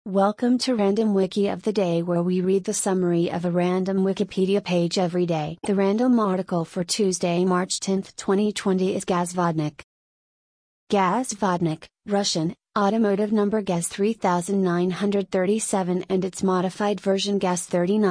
Welcome to Random Wiki of the Day, where we read the summary of a random Wikipedia page every day. The random article for Tuesday, March 10, 2020 is Gaz-Vodnik. Gaz-Vodnik, Russian, automotive number Gaz 3937 and its modified version Gaz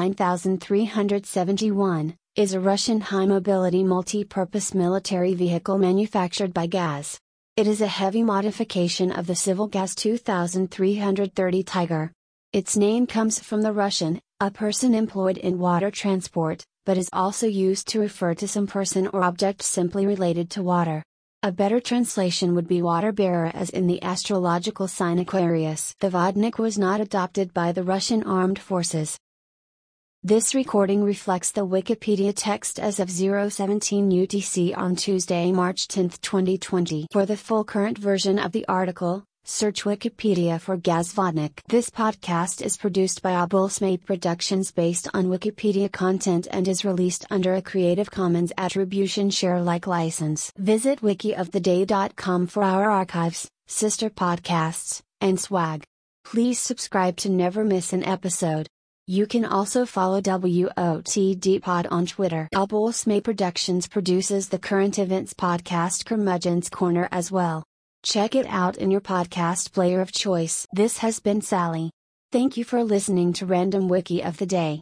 39371, is a Russian high-mobility multi-purpose military vehicle manufactured by Gaz. It is a heavy modification of the civil Gaz 2330 Tiger. Its name comes from the Russian, a person employed in water transport, but is also used to refer to some person or object simply related to water. A better translation would be water bearer, as in the astrological sign Aquarius. The Vodnik was not adopted by the Russian armed forces. This recording reflects the Wikipedia text as of 017 UTC on Tuesday, March 10, 2020. For the full current version of the article, search Wikipedia for Gaz-Vodnik. This podcast is produced by Abulsmate Productions based on Wikipedia content and is released under a Creative Commons Attribution Share Alike license. Visit wikioftheday.com for our archives, sister podcasts, and swag. Please subscribe to never miss an episode. You can also follow WOTD Pod on Twitter. Abulsmate Productions produces the current events podcast Curmudgeon's Corner as well. Check it out in your podcast player of choice. This has been Sally. Thank you for listening to Random Wiki of the Day.